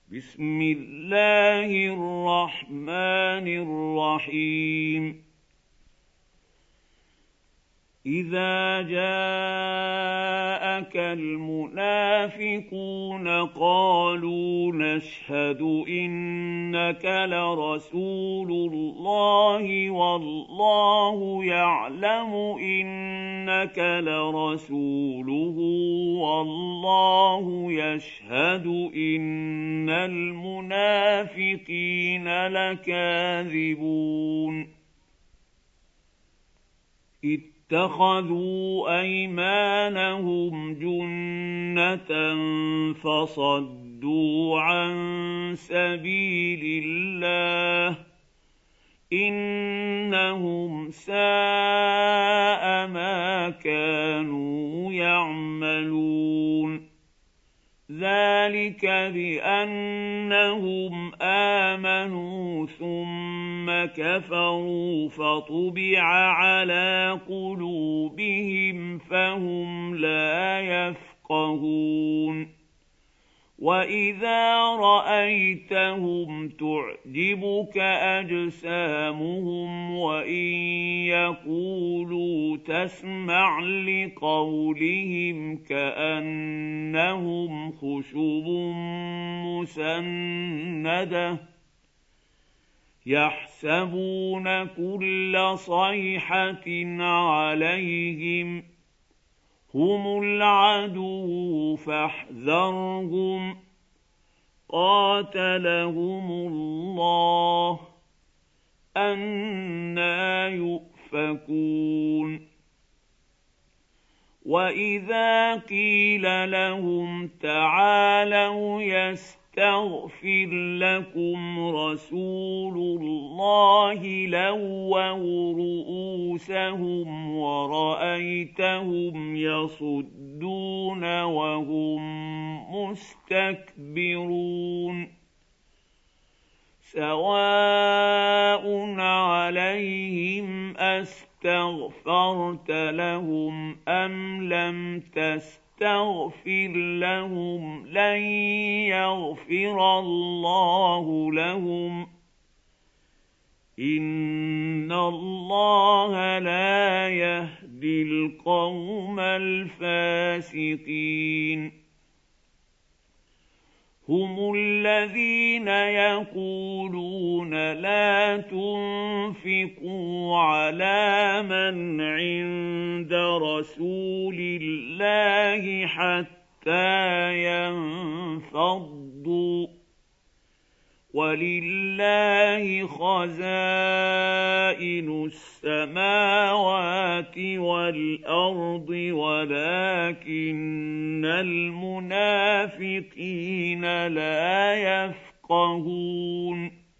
بسم الله الرحمن الرحيم إذا جاءك المنافقون قالوا نشهد إنك لرسول الله والله يعلم إنك لرسوله والله يشهد إن المنافقين لكاذبون اتخذوا أيمانهم جنة فصدوا عن سبيل الله إنهم ساء ما كانوا يعملون ذلك بأنهم آمنوا ثم كفروا فطبع على قلوبهم فهم لا يفقهون وإذا رأيتهم تعجبك أجسامهم وإن يقولوا تسمع لقولهم كأنهم خشب مسندة يحسبون كل صيحة عليهم هم العدو فاحذرهم قاتلهم الله أنى يؤفكون وإذا قيل لهم تعالوا يستغفر لكم رسول الله لووا رؤوسهم ورأيتهم يصدون وهم مستكبرون سواء عليهم أستغفرت لهم أم لم تستغفر لهم لن يغفر الله لهم إن الله لا يهدي القوم الفاسقين هم الذين يقولون لا تنفقوا على من عند رسول الله حتى ينفضوا ولله خزائن السماوات والأرض ولكن المنافقين لا يفقهون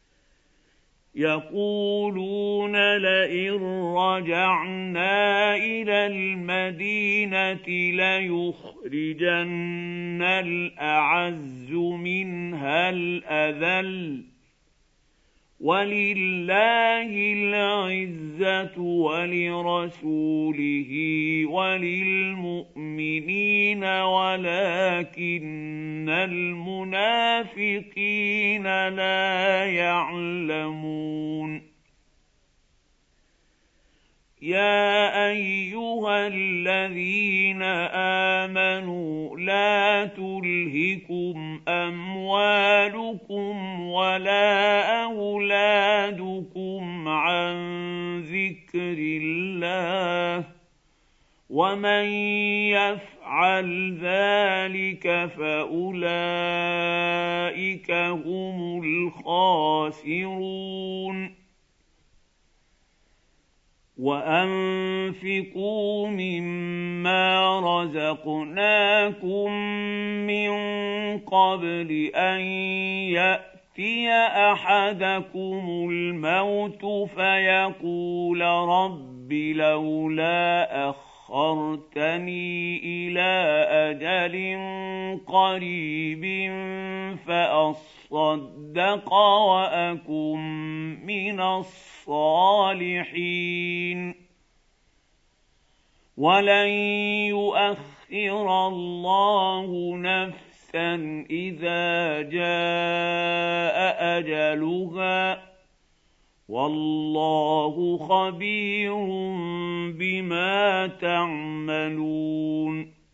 يقولون لئن رجعنا إلى المدينة ليخرجن الأعز منها الأذل ولله العزة ولرسوله وللمؤمنين ولكن المنافقين لا يعلمون يا أيها الذين آمنوا لا تلهكم أموالكم ولا أولادكم عن ذكر الله ومن يفعل ذلك فأولئك هم الخاسرون وأنفقوا مما رزقناكم من قبل أن يأتي أحدكم الموت فيقول رب لولا أخرتني إلى أجل قريب فأصدق وأكن من الصالحين ولن يؤخر الله نفسا إذا جاء أجلها والله خبير بما تعملون